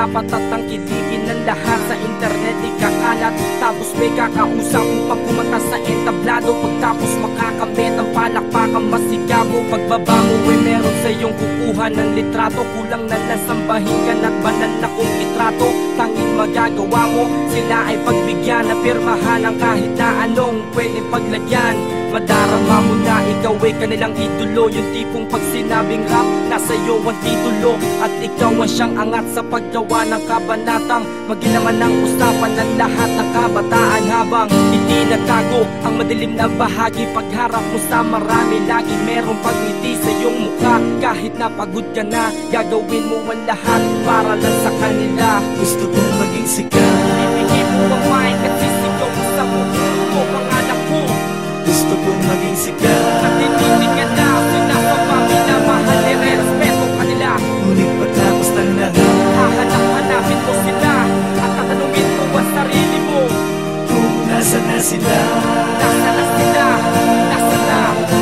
dapat at tangkilikin ng lahat sa internet ikakalat. Tapos may kakausap upang kumanta sa entablado. Pagtapos makakamit ang palakpakan masigaw mo. Pagbaba mo ay meron sa iyong kukuha ng litrato. Kulang na lang sambahin ka at banal na kung itrato. Tanging magagawa mo sila ay pagbigyan na pirmahan ang kahit na anong pwede paglagyan. Madarama mo na ikaw ay kanilang idolo. Yung tipong pag sinabing rap, nasa iyo ang titulo. At ikaw ang siyang angat sa paggawa ng kabanatang magilaman ng usapan ng lahat ng kabataan. Habang itinatago ang madilim na bahagi, pagharap mo sa marami lagi merong pagngiti sa iyong mukha. Kahit napagod ka na, gagawin mo ang lahat para lang sa kanila. Gusto kong maging sikat. Ibigay mo ang mic at sisigaw mo sa puso pangalan ko. Gusto kong maging sikat. At tinitig ka na, sinasabami na mahal nire-respeto kanila. Ngunit pagtapos ng lahat, Hahanap-hanapin mo sila at tatanungin mo ang sarili mo. kung nasa na sila, Nasa na sila? Nasa na?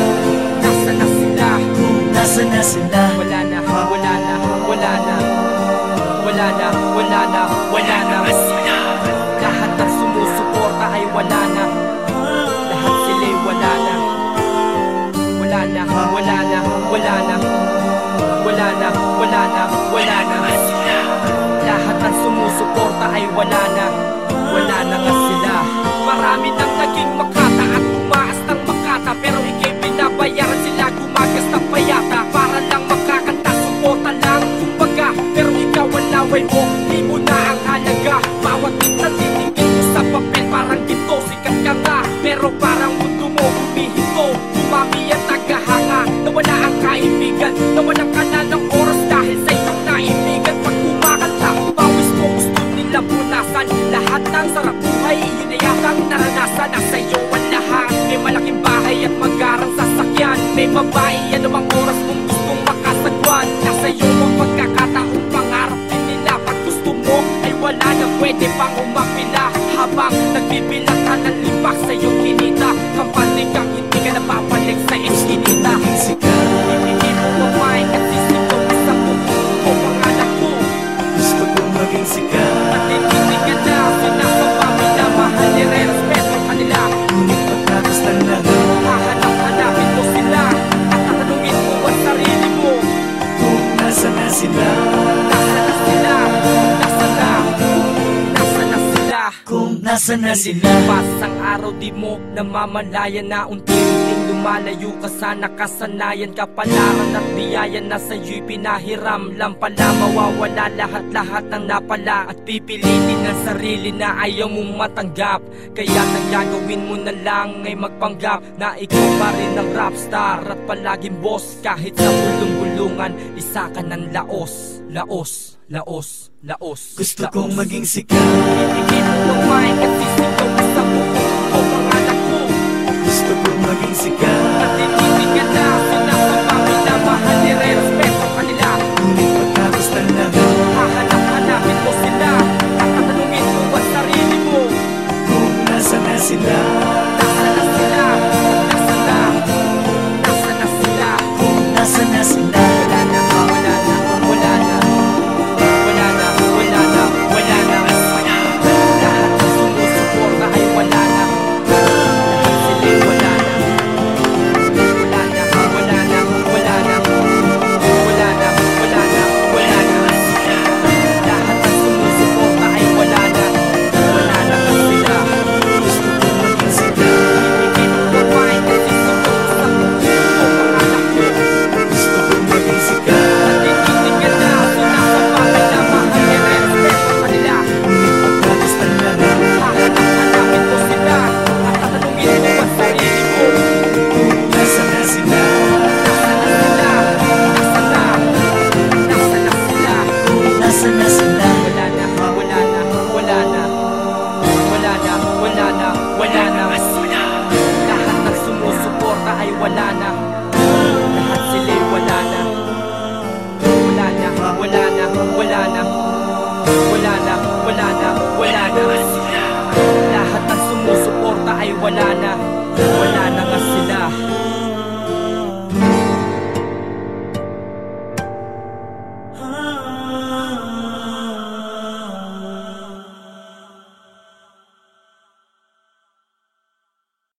Nasa na sila? kung nasa na sila. Wala na, wala na, wala na. Wala na, wala na, wala na. Lahat ng sumusuporta ay wala na. Lahat sila'y wala na. Wala na, wala na, wala na. Wala na, wala na, wala na. Lahat ng sumusuporta ay wala na. Wala na nga sila. Marami nang naging makata at tumaas ng makata, pero ikay binabayaran sila gumagas ng payata. Para lang makakanta, suporta lang kumbaga. Pero ikaw ang laway mo, di mo na ang halaga. Bawat natitigil mo sa papel parang ginto. Sikat ka nga, pero parang mundo mo humihinto. Umami at naghahanga, nawala ang kaibigan. Nawala ka na ng oras dahil sa isang naibigan. Pag kumakanta, bawis mo gusto nila punasan. Lahat ng sarap buhay, yun ay yatang naranasan. Nasa iyo ang lahat, may malaking bahay at magarang sasakyan. May babae, anumang oras mong gustong makasagwan. Nasa iyo ang pagkakataong pangarap din nila. Pag gusto mo, ay wala na pwede pang umapila. Habang nagbibilang ka ng lipak sa iyong kinita, kampante kang hindi ka napapalik sa eskinita. Maging sikat. Ibigay mo ang mic at sisigaw mo sa puso pangalan ko. Gusto kong maging sikat. At tinitig ka na, sinasabami na mahal nire-respeto kanila. Ngunit pagtapos ng lahat, Hahanap-hanapin mo sila at tatanungin mo ang sarili mo. kung nasa na sila, Nasa na sila? Nasa na? Nasa na sila? kung nasa na sila. Pas ang araw di mo namamalayan na unti-unting lumalayo ka sa nakasanayan. Kapalaran at biyaya na sa'yo'y pinahiram lang pala. Mawawala lahat-lahat ng napala at pipilitin ng sarili na ayaw mong matanggap. Kaya gagawin mo na lang ay magpanggap na ikaw pa rin ang rapstar at palaging boss. Kahit sa bulong-bulungan, isa ka ng laos. Laos, laos, laos. Gusto kong maging sikat. Ibigay mo ang mic at sisigaw mo sa puso pangalan ko. Gusto kong maging sikat. At tinitig ka na, sinasabami na mahal nire-respeto kanila. Ngunit pagtapos ng lahat, Hahanap-hanapin mo sila at tatanungin mo ang sarili mo. kung nasa na sila, Nasa na sila? Nasa na? Nasa na sila? kung nasa na sila. Wala na, wala na, wala na. Wala na, wala na, wala na. Lahat ng sumusuporta ay wala na. Lahat sila'y wala na. Wala na, wala na, wala na. Wala na, wala na, wala na. Lahat ng sumusuporta ay wala na. Wala na nga sila. Gusto kong maging sikat. Ibigay mo ang mic at sisigaw mo sa puso pangalan ko. Gusto kong maging sikat. Tinitig ka na, sinasabami na mahal nire-respeto kanila. Ngunit pagtapos ng lahat, Hahanap-hanapin mo sila at tatanungin mo ang sarili mo. kung nasa na sila, Nasa na sila? Nasa na? Nasa na sila? kung nasa na sila. Wala na, wala na, wala na. Wala na, wala na, wala na. Lahat ng sumusuporta ay wala na. Lahat sila'y wala na. Wala na, wala na, wala na. Wala na, wala na, wala na. Lahat ng sumusuporta ay wala na. Wala